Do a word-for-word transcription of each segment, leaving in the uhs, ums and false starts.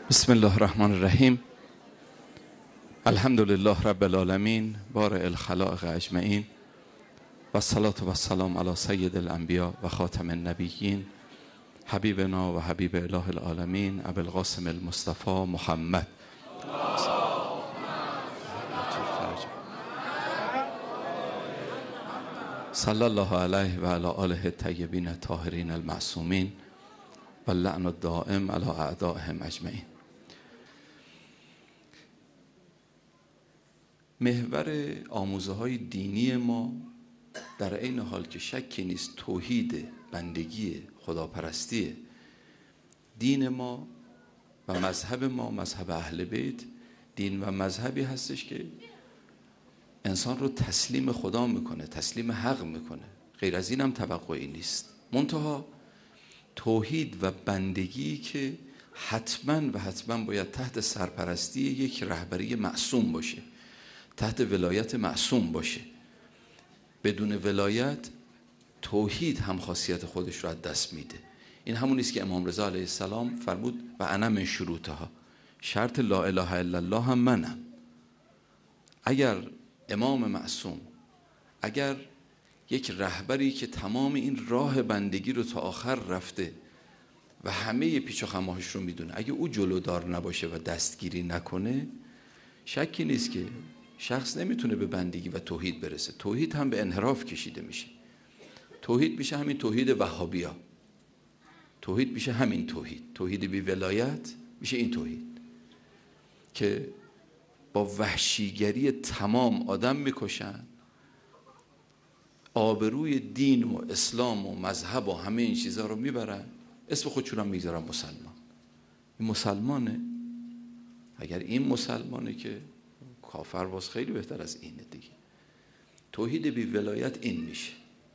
بسم الله الرحمن الرحیم. الحمد لله رب العالمین بارئ الخلائق اجمعین و الصلاة و السلام علی سید الانبیاء و خاتم النبیین حبیبنا و حبیب اله العالمین ابی القاسم المصطفى محمد صلی الله علیه و علی آله الطیبین الطاهرین المعصومین و اللعن الدائم علی اعدائهم اجمعین. محور آموزه های دینی ما در عین حال که شکی نیست توحید، بندگی، خداپرستی، دین ما و مذهب ما، مذهب اهل بیت، دین و مذهبی هستش که انسان رو تسلیم خدا میکنه، تسلیم حق میکنه. غیر از این هم توقعی نیست. منتها توحید و بندگی که حتما و حتما باید تحت سرپرستی یک رهبری معصوم باشه، تحت ولایت معصوم باشه. بدون ولایت توحید هم خاصیت خودش رو از دست میده. این همون است که امام رضا علیه السلام فرمود و انا من شروطها، شرط لا اله الا الله هم منم. اگر امام معصوم، اگر یک رهبری که تمام این راه بندگی رو تا آخر رفته و همه پیچ و خماش رو میدونه، اگه او جلودار نباشه و دستگیری نکنه، شکی نیست که شخص نمیتونه به بندگی و توحید برسه. توحید هم به انحراف کشیده میشه. توحید میشه همین توحید وهابیا، توحید میشه همین توحید، توحید بی ولایت میشه این توحید که با وحشیگری تمام آدم میکشن، آبروی دین و اسلام و مذهب و همه این چیزها رو میبرن، اسم خودشون هم میذارن مسلمان. این مسلمانه؟ اگر این مسلمانه که کافر باز خیلی بهتر از اینه دیگه. توحید بی ولایت این میشه.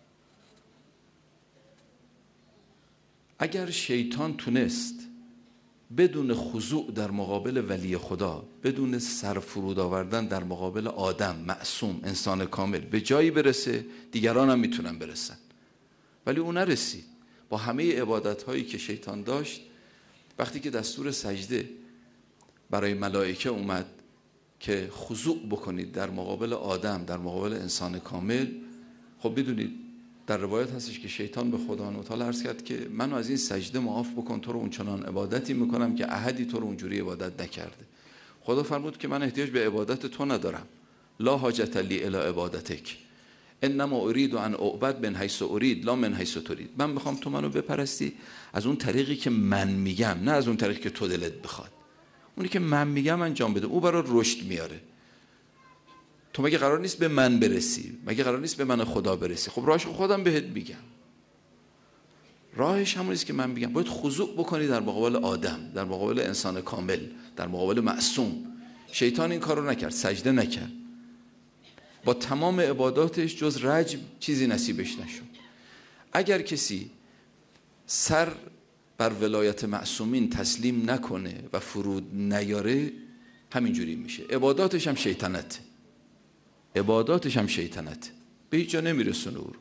اگر شیطان تونست بدون خضوع در مقابل ولی خدا، بدون سر فرود آوردن در مقابل آدم معصوم، انسان کامل، به جایی برسه، دیگران هم میتونن برسن. ولی اون نرسید. با همه عبادت هایی که شیطان داشت، وقتی که دستور سجده برای ملائکه اومد که خضوع بکنید در مقابل آدم، در مقابل انسان کامل، خب بدونید در روایت هستش که شیطان به خدا تعالی عرض کرد که منو از این سجده معاف بکن، تو رو اونچنان عبادتی میکنم که احدی تو رو اونجوری عبادت نکرده. خدا فرمود که من احتیاج به عبادت تو ندارم. لا حاجت لی الی عبادتک انما اريد ان اعبد من حیث اريد لا من حیث تريد. من میخوام تو منو بپرستی از اون طریقی که من میگم، نه از اون طریقی که تو دلت بخواد. اونی که من میگم انجام بده، او برای رشد میاره. تو مگه قرار نیست به من برسی؟ مگه قرار نیست به من خدا برسی؟ خب راهش خودم بهت میگم. راهش همون است که من میگم. باید خضوع بکنی در مقابل آدم، در مقابل انسان کامل، در مقابل معصوم. شیطان این کارو نکرد، سجده نکرد. با تمام عباداتش جز رجم چیزی نصیبش نشد. اگر کسی سر بر ولایت معصومین تسلیم نکنه و فرود نیاره، همینجوری میشه. عباداتش هم شیطنته. عباداتش هم شیطنته. به هیچ جا نمیرسونه او رو.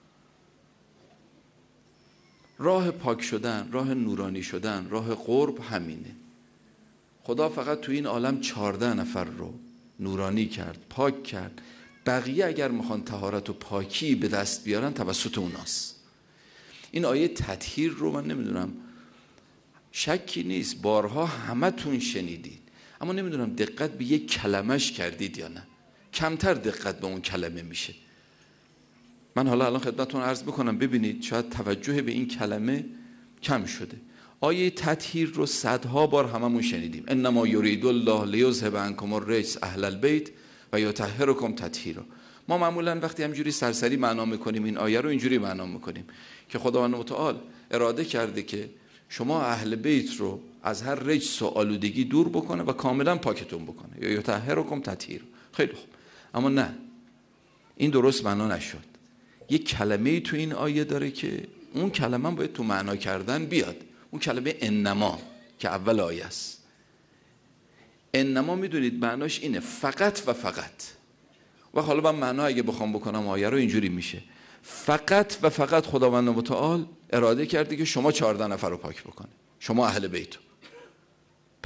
راه پاک شدن، راه نورانی شدن، راه قرب همینه. خدا فقط تو این عالم چهارده نفر رو نورانی کرد، پاک کرد. بقیه اگر میخوان طهارت و پاکی به دست بیارن توسط اوناست. این آیه تطهیر رو من نمیدونم، شکی نیست بارها همه تون شنیدید، اما نمیدونم دقت به یک کلمش کردید یا نه. کمتر دقت به اون کلمه میشه. من حالا الان خدمتتون عرض میکنم ببینید شاید توجه به این کلمه کم شده. آیه تطهیر رو صدها بار هممون شنیدیم. انما یرید الله لیذهب عنکم الرجس اهل البیت و یطهرکم تطهیرا. ما معمولا وقتی همجوری سرسری معنا میکنیم این آیه رو، اینجوری معنا میکنیم که خداوند متعال اراده کرده که شما اهل بیت رو از هر رجس و آلودگی دور بکنه و کاملا پاکتون بکنه، یا یطهرکم تطهیرا. خیلی خوب، اما نه، این درست معنا نشد. یک کلمه تو این آیه داره که اون کلمه باید تو معنا کردن بیاد. اون کلمه انما که اول آیه است. انما میدونید معناش اینه فقط و فقط. و حالا من معنا اگه بخوام بکنم آیه رو اینجوری میشه: فقط و فقط خداوند متعال اراده کرده که شما چهارده نفر رو پاک بکنه، شما اهل بیت.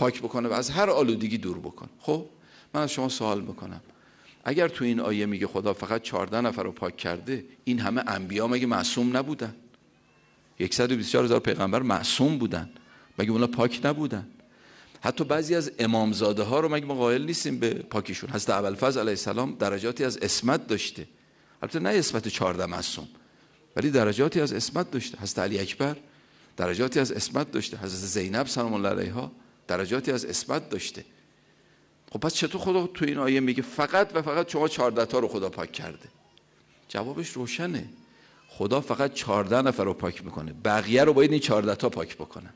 پاک بکنه و از هر آلودگی دور بکنه. خب من از شما سوال میکنم، اگر تو این آیه میگه خدا فقط چهارده نفر رو پاک کرده، این همه انبیا مگه معصوم نبودن؟ صد و بیست و چهار هزار پیغمبر معصوم بودن، مگه اونا پاک نبودن؟ حتی بعضی از امامزاده ها رو مگه ما قائل نیستیم به پاکیشون؟ حضرت ابوالفضل علیه السلام درجاتی از عصمت داشته، البته نه عصمت چهارده معصوم، ولی درجاتی از عصمت داشته. حضرت علی اکبر درجاتی از عصمت داشته، حضرت زینب سلام الله علیها درجاتی از عصمت داشته. خب پس چطور خدا تو این آیه میگه فقط و فقط شما چهارده تا رو خدا پاک کرده؟ جوابش روشنه، خدا فقط چهارده نفر رو پاک میکنه، بقیه رو باید این چهارده تا پاک بکنن.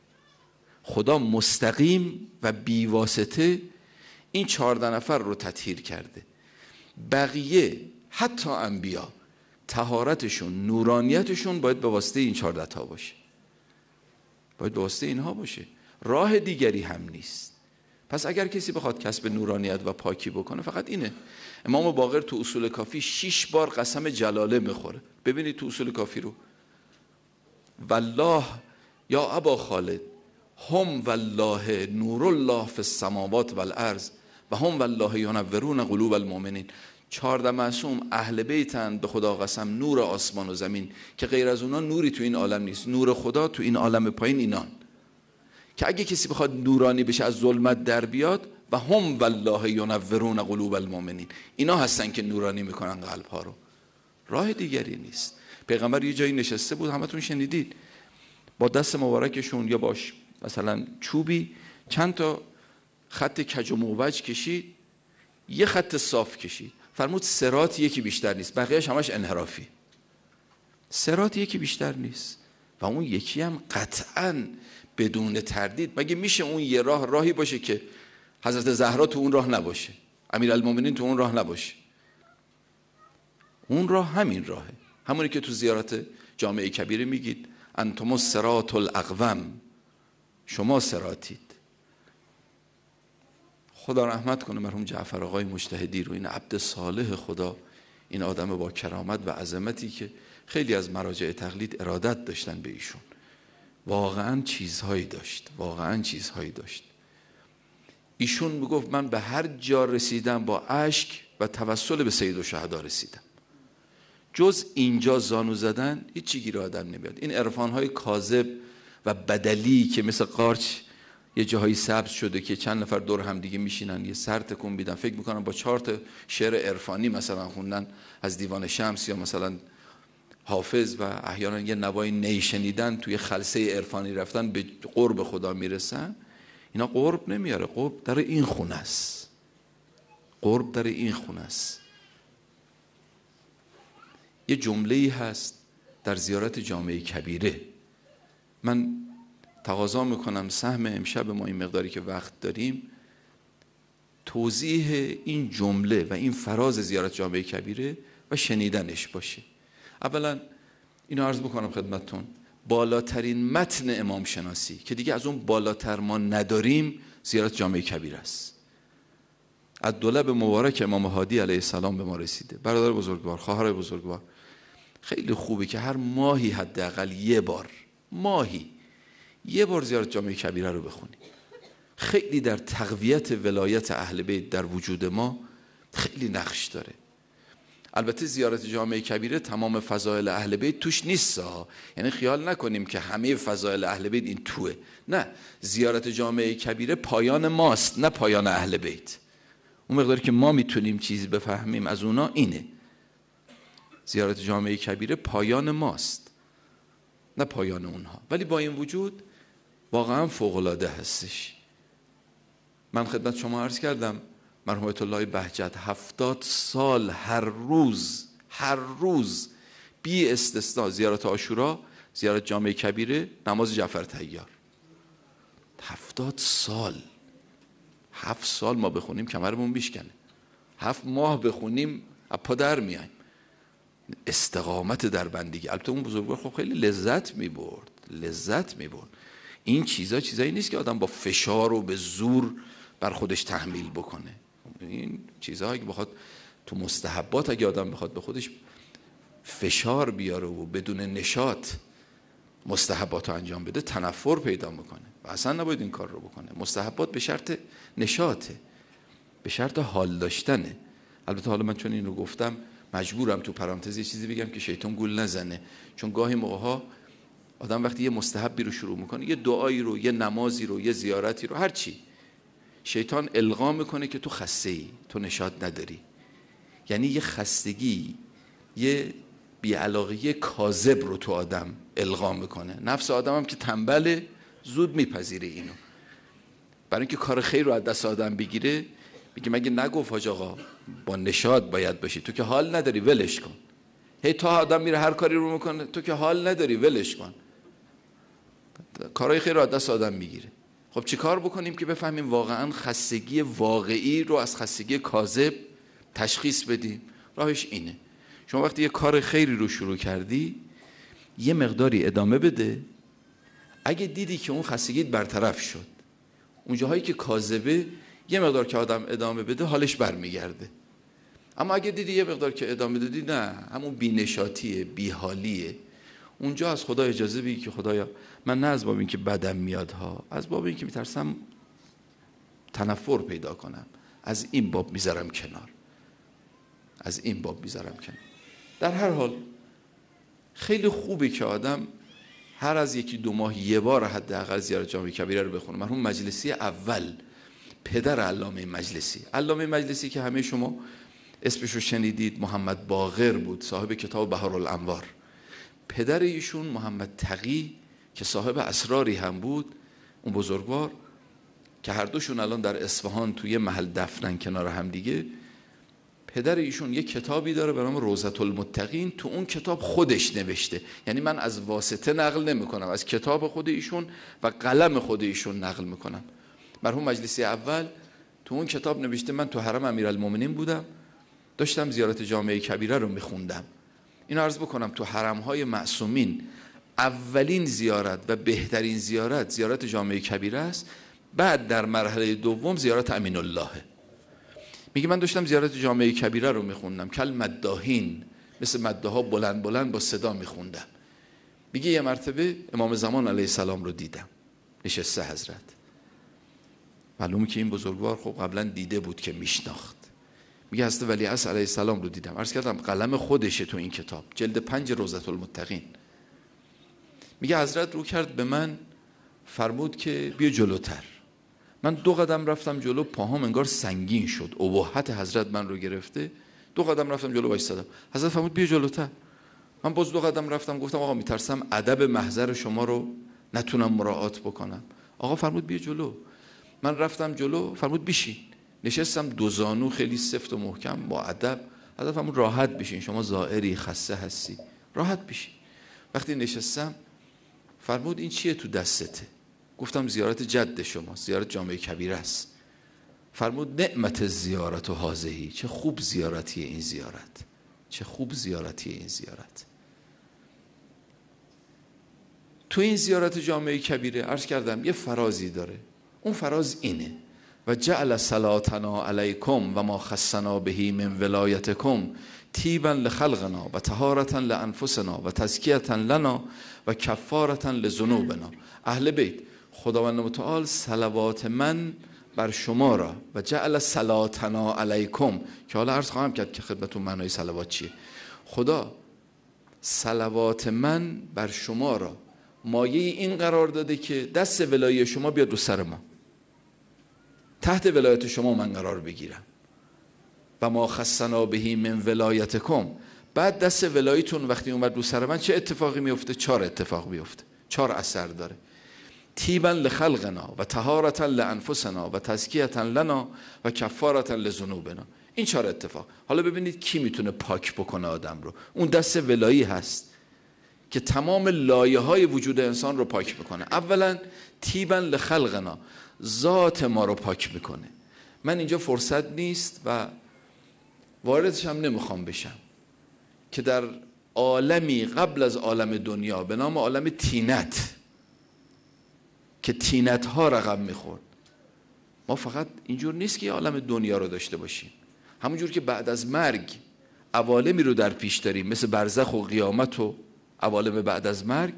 خدا مستقیم و بیواسطه این چهارده نفر رو تطهیر کرده، بقیه حتی انبیا طهارتشون، نورانیتشون باید به واسطه این چهارده تا باشه، باید به واسطه اینها باشه، راه دیگری هم نیست. پس اگر کسی بخواد کسب نورانیت و پاکی بکنه فقط اینه. امام باقر تو اصول کافی شش بار قسم جلاله میخوره. ببینید تو اصول کافی رو، والله یا ابا خالد هم والله نور الله فی السماوات والارض و هم والله ینورون قلوب المؤمنین. چهارده معصوم اهل بیتن، به خدا قسم نور آسمان و زمین، که غیر از اونا نوری تو این عالم نیست. نور خدا تو این عالم پایین اینان، که اگه کسی بخواد نورانی بشه از ظلمت در بیاد، و هم والله ینورون قلوب المؤمنین، اینا هستن که نورانی میکنن قلب ها رو، راه دیگری نیست. پیغمبر یه جایی نشسته بود، همتون شنیدید، با دست مبارکشون یا باش مثلا چوبی چند تا خط کج و موج کشید، یه خط صاف کشید، فرمود صراط یکی بیشتر نیست، بقیهش همش انحرافی. صراط یکی بیشتر نیست و اون یکی هم قطعاً بدون تردید. مگه میشه اون یه راه راهی باشه که حضرت زهرا تو اون راه نباشه، امیرالمومنین تو اون راه نباشه؟ اون راه همین راهه، همونی که تو زیارت جامع کبیره میگید انتم الصراط الاقوم، شما صراطید. خدا رحمت کنه مرحوم جعفر آقای مجتهدی رو، این عبد صالح خدا، این آدم با کرامت و عظمتی که خیلی از مراجع تقلید ارادت داشتن به ایشون. واقعا چیزهایی داشت، واقعا چیزهایی داشت. ایشون میگفت من به هر جا رسیدم با اشک و توسل به سید الشهدا رسیدم، جز اینجا زانو زدن هیچی گیر آدم نمیاد. این عرفانهای کاذب و بدلی که مثل قارچ یه جاهایی سبز شده که چند نفر دور هم دیگه میشینن یه سر تکون میدن، فکر میکنن با چهار تا شعر عرفانی مثلا خوندن از دیوان شمس یا مثلا حافظ و احیانا یه نوای نی شنیدن توی خلسه عرفانی رفتن به قرب خدا میرسن. اینا قرب نمیاره، قرب در این خونه است، قرب در این خونه است. یه جمله‌ای هست در زیارت جامع کبیره، من تقاضا میکنم سهم امشب ما این مقداری که وقت داریم توضیح این جمله و این فراز زیارت جامع کبیره و شنیدنش باشه. اولا اینو عرض بکنم خدمتتون، بالاترین متن امام شناسی که دیگه از اون بالاتر ما نداریم زیارت جامع کبیره است. از دولب مبارک امام هادی علیه السلام به ما رسیده. برادر بزرگوار، خواهر بزرگوار، خیلی خوبه که هر ماهی حداقل یه بار، ماهی یه بار زیارت جامع کبیره رو بخونیم. خیلی در تقویت ولایت اهل بیت در وجود ما خیلی نقش داره. البته زیارت جامع کبیره تمام فضائل اهل بیت توش نیست ها، یعنی خیال نکنیم که همه فضائل اهل بیت این توه، نه، زیارت جامع کبیره پایان ماست نه پایان اهل بیت. اون مقداری که ما میتونیم چیزی بفهمیم از اونا اینه، زیارت جامع کبیره پایان ماست نه پایان اونها، ولی با این وجود واقعا فوق‌العاده هستش. من خدمت شما عرض کردم مرحوم آیت الله بهجت هفتاد سال هر روز هر روز بی استثنا زیارت عاشورا، زیارت جامع کبیره، نماز جعفر طیار. هفتاد سال، هفت سال ما بخونیم کمرمون بیشکنه، هفت ماه بخونیم اپا در میایم. استقامت در بندگی. البته اون بزرگوار خب خیلی لذت میبرد، لذت میبرد. این چیزا چیزایی نیست که آدم با فشار و به زور بر خودش تحمیل بکنه. این چیزهایی که بخواد تو مستحبات اگه آدم بخواد به خودش فشار بیاره و بدون نشاط، مستحبات رو انجام بده تنفر پیدا میکنه و اصلا نباید این کار رو بکنه. مستحبات به شرط نشاطه، به شرط حال داشتنه. البته حالا من چون این رو گفتم مجبورم تو پرانتز یه چیزی بگم که شیطان گول نزنه، چون گاهی موقع‌ها آدم وقتی یه مستحبی رو شروع میکنه، یه دعایی رو، یه نمازی رو، یه زیارتی رو، هر چی، شیطان القا میکنه که تو خسته‌ای، تو نشاط نداری. یعنی یه خستگی، یه بی‌علاقگی کاذب رو تو آدم القا میکنه. نفس آدم هم که تنبله زود میپذیره اینو، برای اینکه کار خیر رو از دست آدم بگیره میگه مگه نگفت حاج آقا با نشاط باید باشی، تو که حال نداری ولش کن. هی تا آدم میره هر کاری رو میکنه، تو که حال نداری ولش کن، کارهای خیر رو از دست آدم میگیره. خب چی کار بکنیم که بفهمیم واقعا خستگی واقعی رو از خستگی کاذب تشخیص بدیم؟ راهش اینه، شما وقتی یه کار خیری رو شروع کردی یه مقداری ادامه بده. اگه دیدی که اون خستگیت برطرف شد، اون جاهایی که کاذبه یه مقدار که آدم ادامه بده حالش برمیگرده. اما اگه دیدی یه مقدار که ادامه دادی نه، همون بی‌نشاطیه، بی‌حالیه، اونجا از خدا اجازه بگی که خدایا من نه از باب این که بدم میاد ها، از باب این که میترسم تنفر پیدا کنم، از این باب میذارم کنار، از این باب میذارم کنار. در هر حال خیلی خوبه که آدم هر از یکی دو ماه یه بار حداقل زیارت جامع کبیره رو بخونه. مرحوم مجلسی اول، پدر علامه مجلسی، علامه مجلسی که همه شما اسمش رو شنیدید، محمد باقر بود، صاحب کتاب بهارالانوار. پدر ایشون محمد تقی که صاحب اسراری هم بود، اون بزرگوار که هر دوشون الان در اصفهان توی محل دفنن کنار هم دیگه. پدر ایشون یک کتابی داره به نام روضة المتقین، تو اون کتاب خودش نوشته، یعنی من از واسطه نقل نمی کنم، از کتاب خود ایشون و قلم خود ایشون نقل میکنم. مرحوم مجلسی اول تو اون کتاب نوشته من تو حرم امیرالمومنین بودم، داشتم زیارت جامع کبیره رو میخوندم. اینو عرض بکنم تو حرمهای معصومین اولین زیارت و بهترین زیارت زیارت جامع کبیره است، بعد در مرحله دوم زیارت امین الله. میگه من داشتم زیارت جامع کبیره رو میخوندم، کل مداحین، مثل مداحا بلند بلند با صدا میخوندم. میگه یه مرتبه امام زمان علیه السلام رو دیدم نشسته حضرت. معلومه که این بزرگوار خب قبلا دیده بود که میشناخت. میگه حضرت ولیعصر علیه السلام رو دیدم. عرض کردم قلم خودشه تو این کتاب، جلد پنج روضة المتقین. میگه حضرت رو کرد به من، فرمود که بیا جلوتر. من دو قدم رفتم جلو، پاهام انگار سنگین شد، ابهت حضرت من رو گرفته. دو قدم رفتم جلو وایسادم. حضرت فرمود بیا جلوتر. من باز دو قدم رفتم، گفتم آقا میترسم ادب محضر شما رو نتونم مراعات بکنم. آقا فرمود بیا جلو. من رفتم جلو، فرمود بشین. نشستم، دو زانو خیلی سفت و محکم با ادب. حضرت فرمود راحت بشین، شما زائری خسته هستی، راحت بشین. وقتی نشستم فرمود این چیه تو دستته؟ گفتم زیارت جد شما، زیارت جامع کبیره است. فرمود نعمت زیارت و هازهی، چه خوب زیارتی این زیارت، چه خوب زیارتی این زیارت. تو این زیارت جامع کبیره عرض کردم یه فرازی داره، اون فراز اینه: و جعل صلاتنا علیکم و ما خصنا بهی من ولایتکم طیبا لخلقنا و طهارتا لانفسنا و تزکیة لنا و کفارة لذنوبنا. اهل بیت، خداوند متعال صلوات من بر شما را و جعل صلاتنا علیکم، که حالا عرض خواهم کرد که خدمتتون معنای صلوات چیه. خدا صلوات من بر شما را مایه این قرار داده که دست ولایت شما بیاد رو سر ما، تحت ولایت شما من قرار بگیرم. و ما خصنا بهی من ولایتکم، بعد دست ولایتون وقتی اومد رو سر من چه اتفاقی میفته؟ چهار اتفاق میفته، چهار اثر داره: طیبا لخلقنا و طهارة لانفسنا و تزکیة لنا و کفارة لذنوبنا. این چهار اتفاق. حالا ببینید کی میتونه پاک بکنه آدم رو؟ اون دست ولایی هست که تمام لایه های وجود انسان رو پاک میکنه. اولا طیبا لخلقنا، ذات ما رو پاک میکنه. من اینجا فرصت نیست و واردش هم نمیخوام بشم که در عالمی قبل از عالم دنیا به نام عالم تینت، که تینت ها رقم میخورد، ما فقط اینجور نیست که عالم دنیا رو داشته باشیم، همونجور که بعد از مرگ عوالمی رو در پیش داریم مثل برزخ و قیامت و عوالم بعد از مرگ،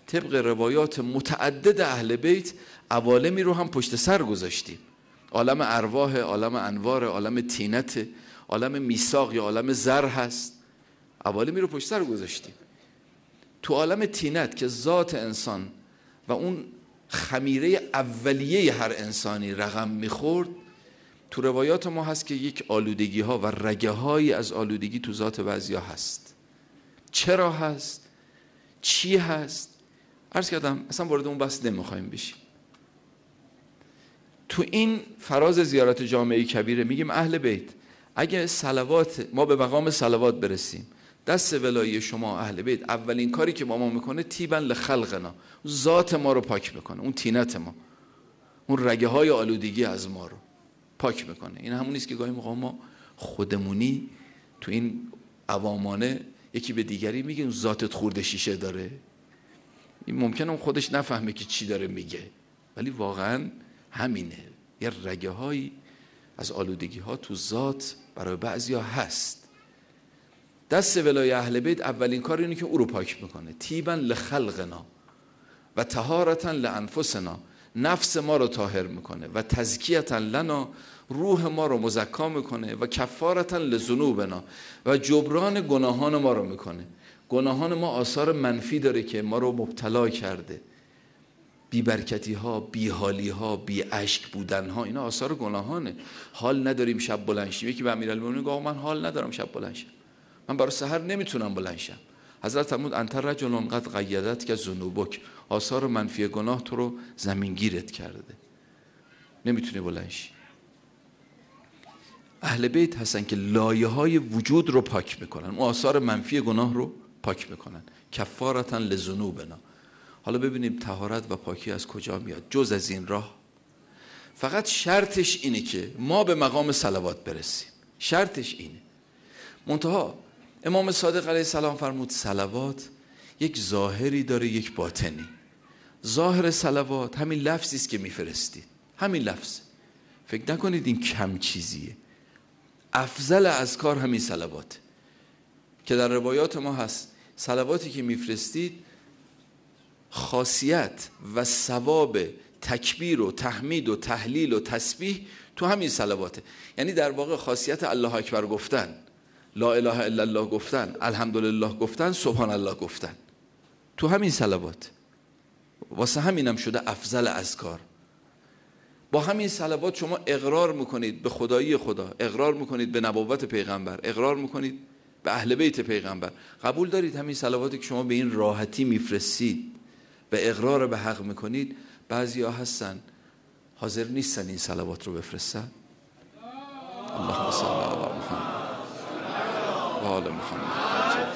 طبق روایات متعدد اهل بیت عوالمی رو هم پشت سر گذاشتیم. عالم ارواح، عالم انوار، عالم طینت، عالم میثاق یا عالم زر هست، عوالمی رو پشت سر گذاشتیم. تو عالم طینت که ذات انسان و اون خمیره اولیه هر انسانی رقم میخورد، تو روایات ما هست که یک آلودگی ها و رگه هایی از آلودگی تو ذات بعضیا هست. چرا هست؟ چی هست؟ عرض کردم اصلا وارد اون بحث نمیخوایم بشیم. تو این فراز زیارت جامعه کبیره میگیم اهل بیت اگه صلوات ما به مقام صلوات برسیم، دست ولایی شما اهل بیت اولین کاری که با ما میکنه تیبن لخلقنا، ذات ما رو پاک میکنه، اون طینت ما، اون رگه های آلودگی از ما رو پاک میکنه. این همون نیست که گاهی موقع ما خودمونی تو این عوامانه یکی به دیگری میگه اون ذاتت خورده شیشه داره. این ممکنه اون خودش نفهمه که چی داره میگه، ولی واقعا همینه. یه رگه هایی از آلودگی ها تو ذات برای بعضیا هست. دست ولای اهل بیت اولین کار اینه که او رو پاک میکنه. تیبا لخلقنا و طهارتا لانفسنا، نفس ما رو طاهر میکنه، و تزکیتا لنا، روح ما رو مزکا میکنه، و کفارتا لذنوبنا، و جبران گناهان ما رو میکنه. گناهان ما آثار منفی داره که ما رو مبتلا کرده، بی برکتی ها، بی حالی ها، بی اشک بودن ها، اینا آثار گناهانه. حال نداریم شب بلند شیم. یکی به امیرالمومنین گفت من حال ندارم شب بلند شم، من برای سحر نمیتونم بلند شم. حضرت فرمود انت رجل قد قیدت که ذنوبک، آثار منفی گناه تو رو زمینگیرت کرده، نمیتونی بلند شی. اهل بیت هستن که لایه های وجود رو پاک میکنن، اون آثار منفی گناه رو پاک میکنن. کفارتا لذنوبنا. حالا ببینیم طهارت و پاکی از کجا میاد جز از این راه؟ فقط شرطش اینه که ما به مقام صلوات برسیم، شرطش اینه. منتها امام صادق علیه السلام فرمود صلوات یک ظاهری داره یک باطنی. ظاهر صلوات همین لفظی است که میفرستید، همین لفظ، فکر نکنید این کم چیزیه. افضل اذکار همین صلوات که در روایات ما هست. صلواتی که میفرستید خاصیت و ثواب تکبیر و تحمید و تهلیل و تسبیح تو همین صلواته. یعنی در واقع خاصیت الله اکبر گفتن، لا اله الا الله گفتن، الحمدلله گفتن، سبحان الله گفتن تو همین صلوات. واسه همینم شده افضل اذکار. با همین صلوات شما اقرار میکنید به خدایی خدا، اقرار میکنید به نبوت پیغمبر، اقرار میکنید به اهل بیت پیغمبر. قبول دارید همین صلواتی که شما به این راحتی میفرستید به اقرار به حق میکنید؟ بعضیا هستن حاضر نیستن این صلوات رو بفرستن. اللهم صل علی محمد و آل محمد.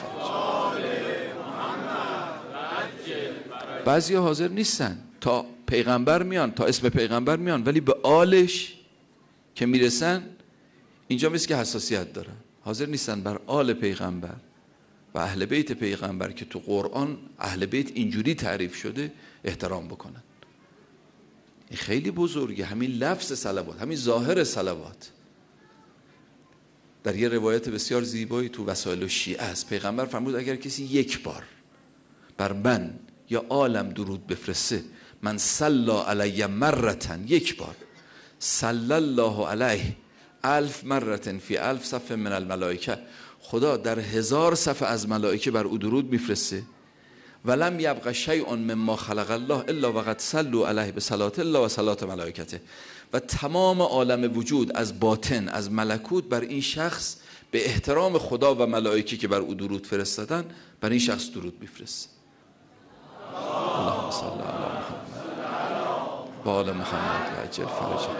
بعضیا حاضر نیستن، تا پیغمبر میان، تا اسم پیغمبر میان، ولی به آلش که میرسن اینجا مثل که حساسیت دارن، حاضر نیستن بر آل پیغمبر و اهل بیت پیغمبر که تو قرآن اهل بیت اینجوری تعریف شده احترام بکنن. این خیلی بزرگه، همین لفظ صلوات، همین ظاهر صلوات. در یه روایت بسیار زیبایی تو وسائل شیعه است، پیغمبر فرمود اگر کسی یک بار بر من یا آلم درود بفرسته، من صلی علی مرتن، یک بار، صلی الله علیه الف مرتن فی الف صف من الملائکه، خدا در هزار صف از ملائکه بر او درود میفرسته. ولم یبق شیء مما خلق الله الا وقد صلوا علیه بصلات الله و صلات ملائکته، و تمام عالم وجود از باطن از ملکوت بر این شخص به احترام خدا و ملائکه که بر او درود فرستادن بر این شخص درود میفرسته. اللهم صل علی محمد و آل محمد و عجل فرجهم.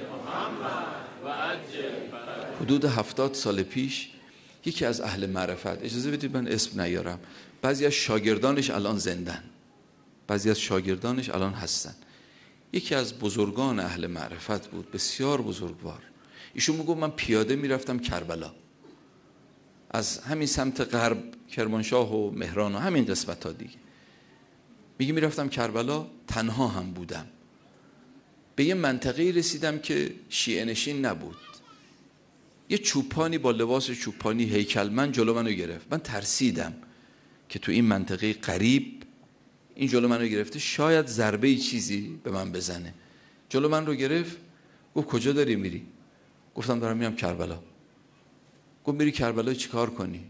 حدود هفتاد سال پیش یکی از اهل معرفت، اجازه بدید من اسم نیارم، بعضی از شاگردانش الان زندن، بعضی از شاگردانش الان هستن، یکی از بزرگان اهل معرفت بود، بسیار بزرگوار. ایشون میگه من پیاده میرفتم کربلا، از همین سمت غرب، کرمانشاه و مهران و همین قسمت ها دیگه. میگه میرفتم کربلا، تنها هم بودم، به یه منطقه رسیدم که شیعه نشین نبود. یه چوپانی با لباس چوپانی هیکلمند جلو منو گرفت. من ترسیدم که تو این منطقه غریب این جلو من رو گرفته، شاید ضربه چیزی به من بزنه. جلو من رو گرفت، گفت کجا داری میری؟ گفتم دارم میرم کربلا. گفت میری کربلا چیکار کنی؟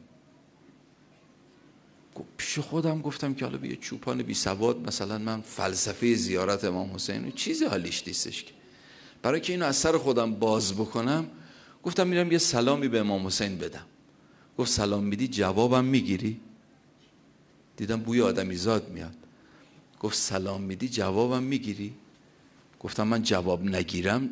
پیش خودم گفتم که حالا بیا چوپان بی سواد مثلا من فلسفه زیارت امام حسین چیزی حالیش نیستش که. برای که اینو از سر خودم باز بکنم گفتم میرم یه سلامی به امام حسین بدم. گفت سلام میدی جوابم میگیری؟ دیدم بوی آدمی زاد میاد. گفت سلام میدی جوابم میگیری؟ گفتم من جواب نگیرم.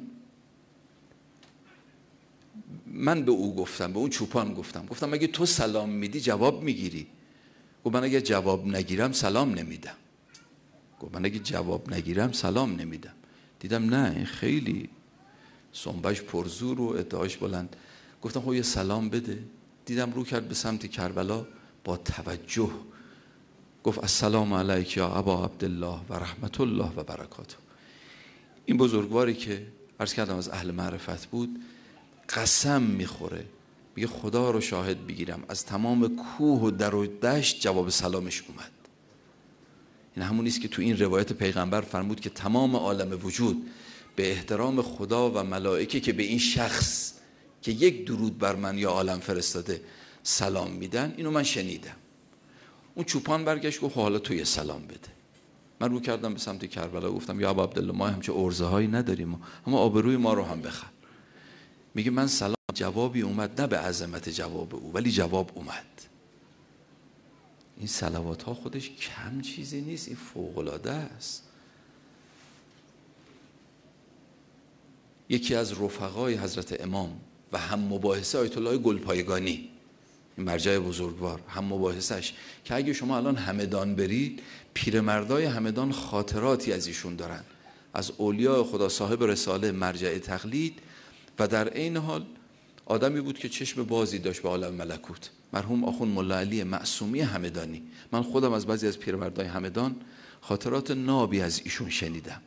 من به او گفتم، به اون چوپان گفتم گفتم اگه تو سلام میدی جواب میگیری؟ گفت من اگه جواب نگیرم سلام نمیدم. گفت من اگه جواب نگیرم سلام نمیدم. دیدم نه این خیلی سنبش پرزور و ادعاش بلند. گفتم خب یه سلام بده. دیدم رو کرد به سمت کربلا با توجه. گفت السلام علیک یا ابا عبدالله و رحمت الله و برکاته. این بزرگواری که عرض کردم از اهل معرفت بود قسم میخوره، میگه خدا رو شاهد بگیرم از تمام کوه و در و دشت جواب سلامش اومد. این همونیست که تو این روایت پیغمبر فرمود که تمام عالم وجود به احترام خدا و ملائکه که به این شخص که یک درود بر من یا عالم فرستاده سلام میدن. اینو من شنیدم. اون چوپان برگشت گفت حالا تو یه سلام بده. من رو کردم به سمت کربلا گفتم یا ابا عبدالله ما همچه ارزه هایی نداریم، اما آبروی ما رو هم بخر. میگه من سلام جوابی اومد، نه به عظمت جواب او ولی جواب اومد. این صلوات ها خودش کم چیزی نیست، این فوق العاده است. یکی از رفقای حضرت امام و هم مباحثه آیت الله گلپایگانی، این مرجع بزرگوار، هم مباحثش که اگه شما الان همدان برید پیرمردای همدان خاطراتی از ایشون دارن، از اولیاء خدا صاحب رساله مرجع تقلید و در عین حال آدمی بود که چشم بازی داشت به عالم ملکوت، مرحوم آخوند ملا علی معصومی همدانی. من خودم از بعضی از پیرمردای همدان خاطرات نابی از ایشون شنیدم.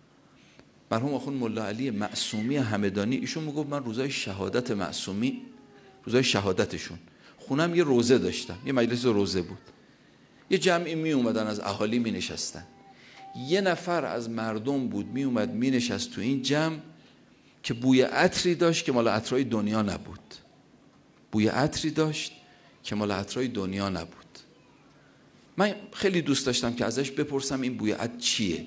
مرحوم آخوند ملا علی معصومی همدانی ایشون میگفت من روزای شهادت معصومی، روزای شهادتشون خونم یه روزه داشتم، یه مجلس روزه بود، یه جمعی می اومدن از اهالی می نشستن، یه نفر از مردم بود می اومد می نشست تو این جمع که بوی عطری داشت که مال عطرای دنیا نبود. بوی عطری داشت که مال عطرای دنیا نبود. من خیلی دوست داشتم که ازش بپرسم این بوی عطر چیه.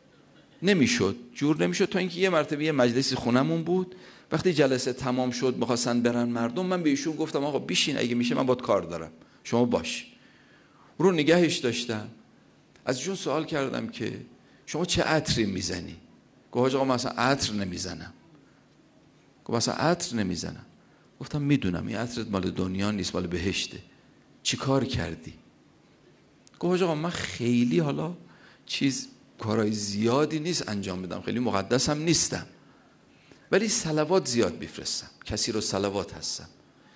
نمیشد، جور نمیشد. تا اینکه یه مرتبه یه مجلسی خونمون بود، وقتی جلسه تمام شد می‌خواستن برن مردم، من به ایشون گفتم آقا بشین اگه میشه من باهات کار دارم، شما باش. رو نگهش داشتم. از ایشون سوال کردم که شما چه عطری میزنی؟ گفت آقا من اصلا عطر نمیزنم. گفت اصلا عطر نمیزنم. گفتم میدونم این عطرت مال دنیا نیست، مال بهشته. چی کار کردی؟ گفت آقا من خیلی حالا چیز کارهای زیادی نیست انجام بدم، خیلی مقدسم نیستم، ولی صلوات زیاد میفرستم، کسی رو صلوات هستم.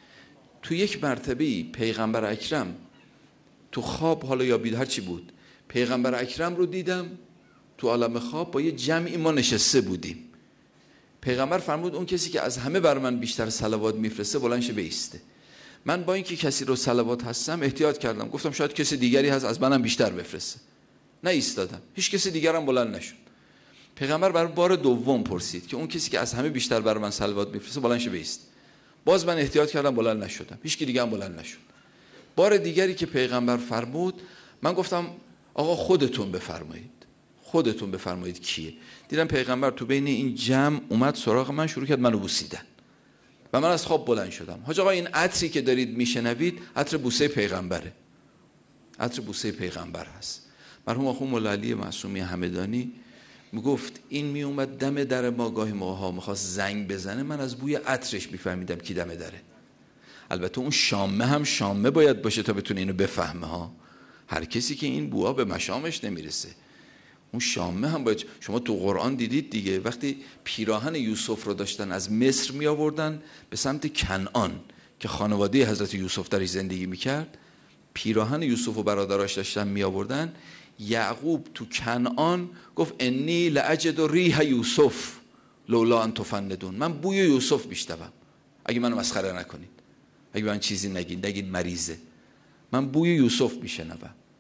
تو یک مرتبه پیغمبر اکرم تو خواب، حالا یا بیدار چی بود، پیغمبر اکرم رو دیدم تو عالم خواب، با یه جمعی ما نشسته بودیم. پیغمبر فرمود اون کسی که از همه بر من بیشتر صلوات میفرسته بلند شه بایسته. من با اینکه کسی رو صلوات هستم احتیاط کردم، گفتم شاید کسی دیگری هست از منم بیشتر بفرسته. نه ایستادم، هیچ کسی دیگرم بلند نشد. پیغمبر برای بار دوم پرسید که اون کسی که از همه بیشتر بر من صلوات میفرسته بلند شه بایست. باز من احتیاط کردم بلند نشدم، هیچ کی دیگه هم بلند نشد. بار دیگری که پیغمبر فرمود من گفتم آقا خودتون بفرمایید، خودتون بفرمایید کیه. دیدم پیغمبر تو بین این جمع اومد سراغ من، شروع کرد منو بوسیدن و من از خواب بلند شدم. حاج آقا این عطری که دارید میشنوید عطر بوسه پیغمبره، عطر بوسه پیغمبر هست. مرحوم آخوند ملا علی معصومی همدانی میگفت این میومد دم در ما، گاهی موقع‌ها میخواست زنگ بزنه، من از بوی عطرش میفهمیدم کی دم دره. البته اون شامه هم شامه باید باشه تا بتونه اینو بفهمه ها. هر کسی که این بوها به مشامش نمیرسه، اون شامه هم باید. شما تو قرآن دیدید دیگه، وقتی پیراهن یوسف رو داشتن از مصر می آوردن به سمت کنعان که خانواده حضرت یوسف درش زندگی میکرد، پیراهن یوسف و برادراش داشتن می آوردن. یعقوب تو کنعان گفت انی لاجد ریح یوسف لولا ان تفندون، من بوی یوسف میشنوم، اگه منو مسخره نکنید، اگه من چیزی نگید، نگید مریضه، من بوی یوسف میشنوم.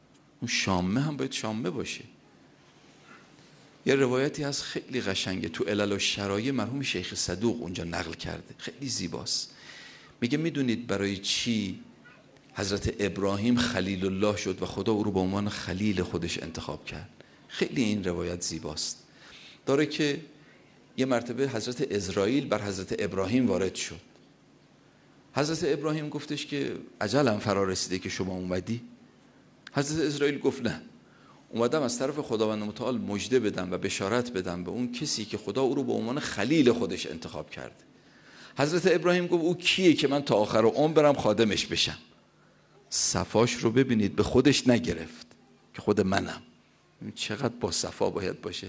اون شامه هم باید شامه باشه. یه روایتی هست خیلی قشنگه، تو علل و شرایع مرحوم شیخ صدوق اونجا نقل کرده، خیلی زیباست. میگه میدونید برای چی حضرت ابراهیم خلیل الله شد و خدا او رو به عنوان خلیل خودش انتخاب کرد؟ خیلی این روایت زیباست. داره که یه مرتبه حضرت اسرائیل بر حضرت ابراهیم وارد شد. حضرت ابراهیم گفتش که عجلم فرا رسیده که شما اومدی. حضرت اسرائیل گفت نه، اومدم از طرف خداوند متعال مژده بدم و بشارت بدم به اون کسی که خدا او رو به عنوان خلیل خودش انتخاب کرده. حضرت ابراهیم گفت او کیه که من تا آخر عمر برم خادمش بشم؟ صفاش رو ببینید، به خودش نگرفت که خود منم. چقدر با صفا باید باشه.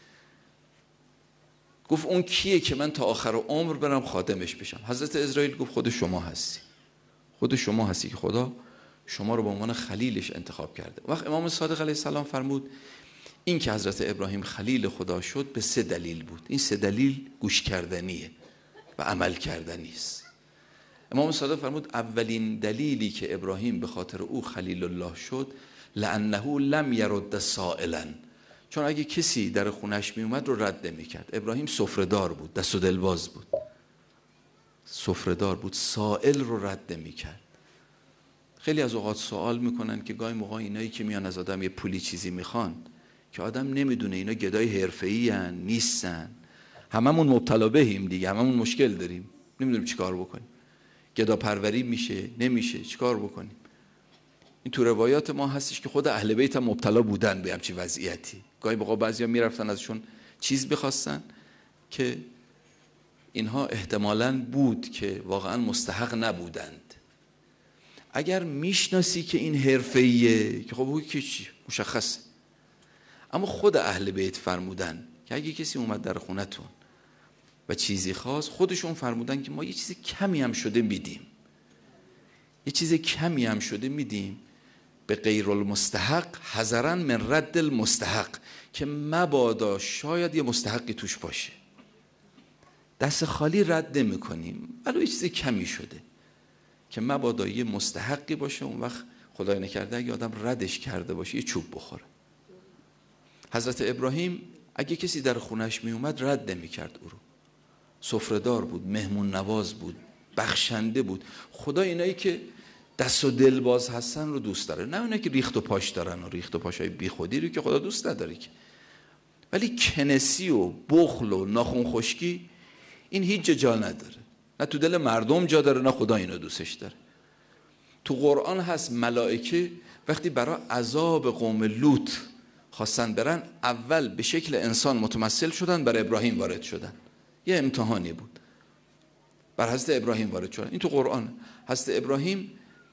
گفت اون کیه که من تا آخر عمر برم خادمش بشم؟ حضرت اسرائیل گفت خود شما هستی، خود شما هستی که خدا شما رو به عنوان خلیلش انتخاب کرده. وقت امام صادق علیه السلام فرمود این که حضرت ابراهیم خلیل خدا شد به سه دلیل بود. این سه دلیل گوش کردنیه و عمل کردنی است. امام صادق فرمود اولین دلیلی که ابراهیم به خاطر او خلیل الله شد لانه لم یرد سائلا، چون اگه کسی در خونش می اومد رو رد نمی کرد. ابراهیم سفره‌دار بود، دست و دلباز بود، سفره‌دار بود، سائل رو رد نمی کرد. خیلی از اوقات سوال میکنن که گاهی موقع اینایی که میان از آدم یه پولی چیزی میخوان که آدم نمیدونه اینا گدای حرفه‌ای ان نیستن، هممون مبتلا بهیم دیگه، هممون مشکل داریم، نمیدونیم چیکار بکنیم، گدا پروری میشه نمیشه، چیکار بکنیم. این تو روایات ما هستش که خود اهل بیت هم مبتلا بودن به همچین وضعیتی. گاهی موقع بعضیا میرفتن ازشون چیز بخواستن که اینها احتمالاً بود که واقعا مستحق نبودند. اگر میشناسی که این حرفه‌ایه که خب او که چی مشخصه، اما خود اهل بیت فرمودن که اگه کسی اومد در خونتون و چیزی خواست، خودشون فرمودن که ما یه چیز کمی هم شده میدیم، یه چیز کمی هم شده میدیم به غیر المستحق حذرا من رد المستحق، که مبادا شاید یه مستحقی توش باشه. دست خالی رد نمی کنیم، ولی یه چیز کمی شده که مبادا یه مستحقی باشه، اون وقت خدای نکرده اگه آدم ردش کرده باشه یه چوب بخوره. حضرت ابراهیم اگه کسی در خونش می اومد رد نمی کرد، او رو سفره‌دار بود، مهمون نواز بود، بخشنده بود. خدا اینایی که دست و دل باز هستن رو دوست داره، نه اونایی که ریخت و پاش دارن و ریخت و پاشای بی خودی رو که خدا دوست نداره که. ولی کنسی و بخل و ناخون خشکی این هیچ جا نداره، نه تو دل مردم جا داره، نه خدا اینو دوستش داره. تو قرآن هست ملائکه وقتی برای عذاب قوم لوط خواستن برن، اول به شکل انسان متمثل شدن، بر ابراهیم وارد شدن. یه امتحانی بود، بر حضرت ابراهیم وارد شدن. این تو قرآن. حضرت ابراهیم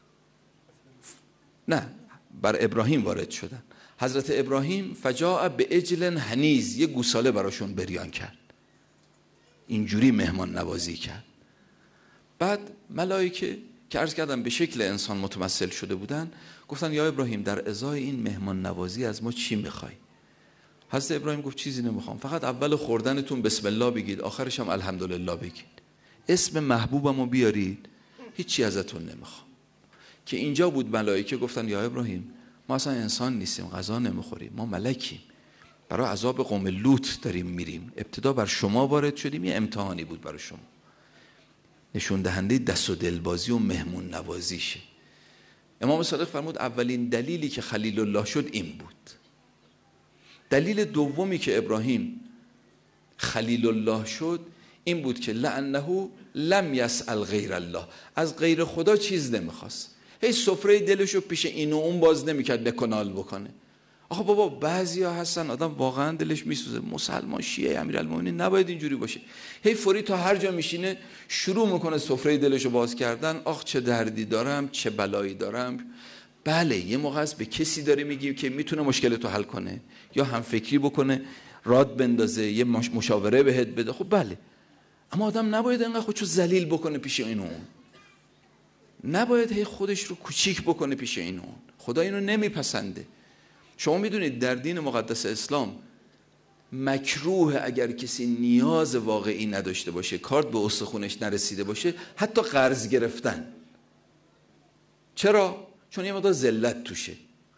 نه بر ابراهیم وارد شدن. حضرت ابراهیم فجاء به عجل حنیز، یه گوساله براشون بریان کرد، اینجوری مهمان نوازی کرد. بعد ملائکه که عرض کردم به شکل انسان متمثل شده بودن گفتن یا ابراهیم در ازای این مهمان نوازی از ما چی میخوای؟ حضرت ابراهیم گفت چیزی نمیخوام، فقط اول خوردنتون بسم الله بگید، آخرش هم الحمدلله بگید، اسم محبوبمو بیارید، هیچی ازتون نمیخوام. که اینجا بود ملائکه گفتن یا ابراهیم ما اصلا انسان نیستیم، غذا نمیخوریم، ما ملکیم، برای عذاب قوم لوط داریم میریم، ابتدا بر شما وارد شدیم، یه امتحانی بود برای شما. نشون دهنده دست و دلبازی و مهمون نوازیشه. امام صادق فرمود اولین دلیلی که خلیل الله شد این بود. دلیل دومی که ابراهیم خلیل الله شد این بود که لانه لم یسأل غیر الله، از غیر خدا چیز نمیخواست. هی سفره دلشو پیش این و اون باز نمیکرد نکنال بکنه. آخه بابا بعضیا هستن آدم واقعا دلش میسوزه، مسلمان شیعه امیرالمومنین نباید اینجوری باشه، هی فوری تا هر جا میشینه شروع میکنه سفره دلشو باز کردن، آخ چه دردی دارم، چه بلایی دارم. بله یه موقع است به کسی داره میگی که میتونه مشکلتو حل کنه یا هم فکری بکنه، راد بندازه، یه مشاوره بهت بده، خب بله، اما آدم نباید انقدر خودشو ذلیل بکنه پیش این و اون، نباید هی خودش رو کوچیک بکنه پیش این و اون. خدا اینو نمیپسنده. شما میدونید در دین مقدس اسلام مکروه اگر کسی نیاز واقعی نداشته باشه، کارت به استخونش نرسیده باشه، حتی قرض گرفتن. چرا؟ چون یه مقدار ذلت توشه.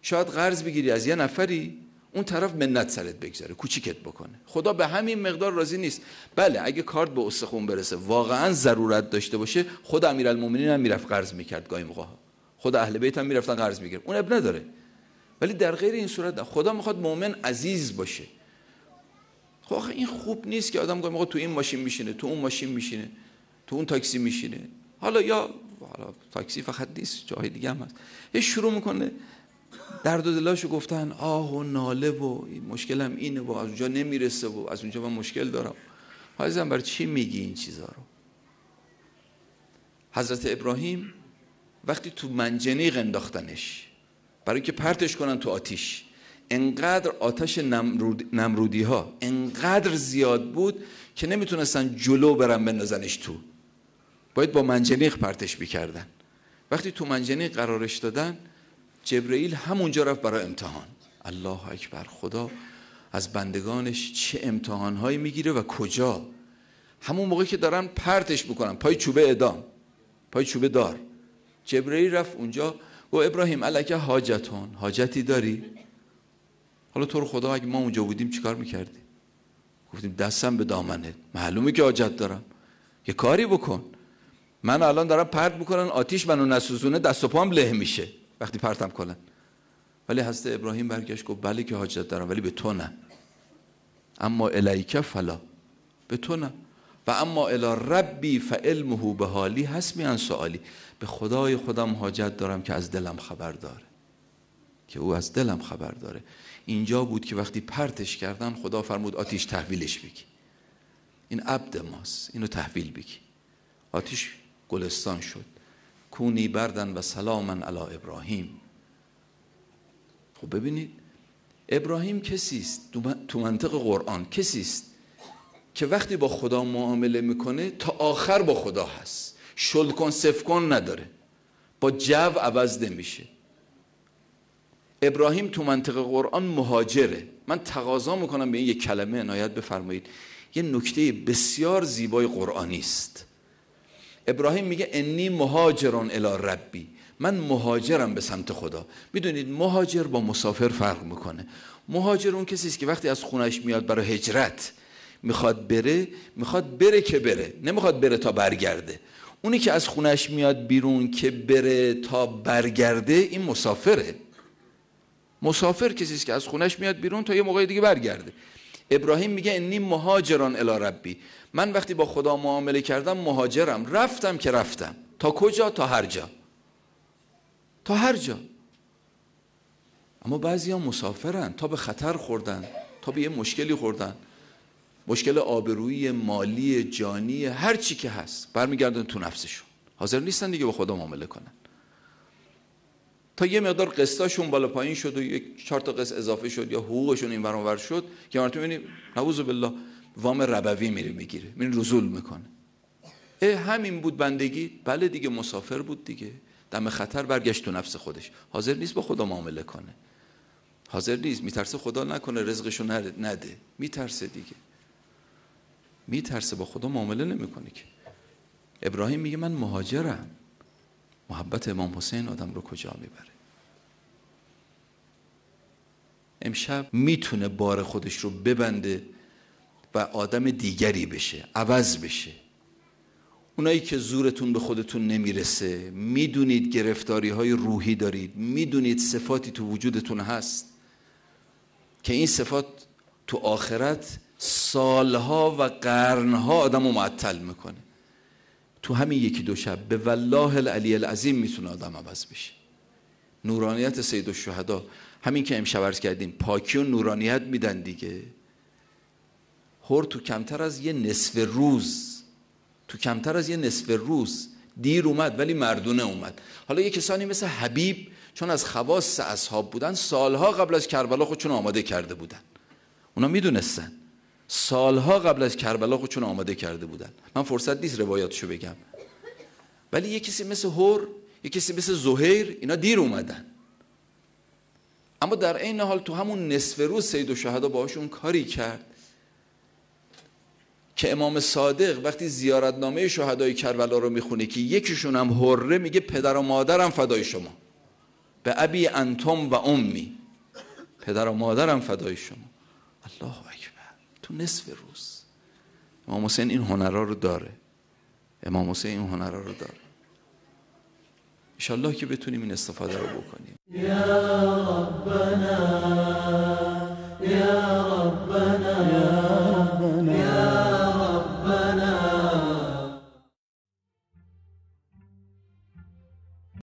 شاید قرض بگیری از یه نفری، اون طرف منت سرت بگذاره، کوچیکت بکنه. خدا به همین مقدار راضی نیست. بله اگه کارت به استخون برسه، واقعا ضرورت داشته باشه، خود امیرالمومنین هم میرفت قرض میکرد گاهی موقع، خود اهل بیت هم میرفتن قرض میگیرن، اون اب نداره. ولی در غیر این صورت خدا میخواد مؤمن عزیز باشه. خب این خوب نیست که آدم گاهی موقع تو این ماشین میشینه، تو اون ماشین میشینه، تو اون تاکسی میشینه. حالا یا حالا تاکسی فقط نیست، جای دیگه هم هست. یه شروع میکنه درد و دلاشو گفتن، آه و ناله و مشکلم اینه و از اونجا نمیرسه و از اونجا من مشکل دارم. عزیزم برای چی میگی این چیزا رو؟ حضرت ابراهیم وقتی تو منجنیق انداختنش برای که پرتش کنن تو آتیش، انقدر آتش نمرود، نمرودی ها انقدر زیاد بود که نمیتونستن جلو برن بندازنش تو، باید با منجنیق پرتش بکردن. وقتی تو منجنیق قرارش دادن، جبرئیل همونجا رفت برای امتحان. الله اکبر، خدا از بندگانش چه امتحانهایی میگیره و کجا. همون موقعی که دارن پرتش بکنن پای چوبه اعدام، پای چوبه دار، جبرئیل رفت اونجا و ابراهیم الک حاجتون، حاجتی داری؟ حالا تو رو خدا اگه ما اونجا بودیم چیکار میکردیم؟ گفتیم دستم به دامنت، معلومه که حاجت دارم، یه کاری بکن. من الان دارم پرت میکنن، آتیش منو نسوزونه، دست و پام له میشه وقتی پرتم کنن. ولی حضرت ابراهیم برگشت گفت بله که حاجت دارم، ولی به تو نه. اما الیک فلا، به تو نه. و اما الی ربی فعلمه به حالی حسبی عن سؤالی، به خدای خودم حاجت دارم که از دلم خبر داره، که او از دلم خبر داره. اینجا بود که وقتی پرتش کردن خدا فرمود آتیش تحویلش بگی، این عبد ماست، اینو تحویل بگی. آتیش گلستان شد. کونی بردن و سلاما علی ابراهیم. خب ببینید ابراهیم کسی است تو منطق قرآن، کسی است که وقتی با خدا معامله میکنه تا آخر با خدا هست، شل کن صف کن نداره، با جو عوض نمیشه. ابراهیم تو منطق قرآن مهاجره. من تقاضا میکنم به این یک کلمه عنایت بفرمایید، یه نکته بسیار زیبای قرآنی است. ابراهیم میگه انی مهاجرون الی ربی، من مهاجرم به سمت خدا. میدونید مهاجر با مسافر فرق میکنه. مهاجر اون کسی است که وقتی از خونش میاد برای هجرت، میخواد بره، میخواد بره که بره، نمیخواد بره تا برگرده. اونی که از خونش میاد بیرون که بره تا برگرده، این مسافره. مسافر کسی است که از خونش میاد بیرون تا یه موقع دیگه برگرده. ابراهیم میگه انی مهاجران الی ربی، من وقتی با خدا معامله کردم مهاجرم، رفتم که رفتم. تا کجا؟ تا هر جا، تا هر جا. اما بعضی ها مسافرن، تا به خطر خوردن، تا به یه مشکلی خوردن، مشکل آبرویی، مالی، جانی، هر چی که هست، برمیگردن تو نفسشون، حاضر نیستن دیگه با خدا معامله کنن. تا یه مقدار قسطاشون بالا پایین شد و یک چهار تا قسط اضافه شد یا حقوقشون این ور اون ور شد، که مرتبه می‌بینی نعوذ بالله وام ربوی میره میگیره، میره رزول میکنه. اه همین بود بندگی؟ بله دیگه، مسافر بود دیگه، دم خطر برگشت تو نفس خودش، حاضر نیست با خدا معامله کنه، حاضر نیست، میترسه خدا نکنه رزقشو نده، میترسه دیگه، میترسه، با خدا معامله نمیکنه که. ابراهیم میگه من مهاجرم. محبت امام حسین آدم رو کجا میبره؟ امشب میتونه بار خودش رو ببنده و آدم دیگری بشه، عوض بشه. اونایی که زورتون به خودتون نمیرسه، میدونید گرفتاری های روحی دارید، میدونید صفاتی تو وجودتون هست که این صفات تو آخرت سالها و قرنها آدم رو معطل میکنه. تو همین یکی دو شب به والله العلی العظیم میتونه آدم عوض بشه. نورانیت سید الشهدا، همین که امشب عرض کردیم، پاکی و نورانیت میدن دیگه. هر تو کمتر از یه نصف روز، تو کمتر از یه نصف روز دیر اومد ولی مردونه اومد. حالا یه کسانی مثل حبیب، چون از خواص اصحاب بودن، سالها قبل از کربلا خودشون آماده کرده بودن، اونا میدونستن، سالها قبل از کربلا خودشون آماده کرده بودن. من فرصت نیست روایاتشو بگم، ولی یه کسی مثل هر، یه کسی مثل زهیر، اینا دیر اومدن. اما در این حال تو همون نصف روز سید الشهدا باهاشون کاری کرد که امام صادق وقتی زیارتنامه شهدای کربلا رو میخونه که یکیشون هم هره، میگه پدر و مادرم فدای شما، به ابی انتم و امی، پدر و مادرم فدای شما. الله اکبر. تو نصف روز امام حسین این هنرها رو داره. امام حسین این هنرها رو داره. انشالله که بتونیم این استفاده رو بکنیم.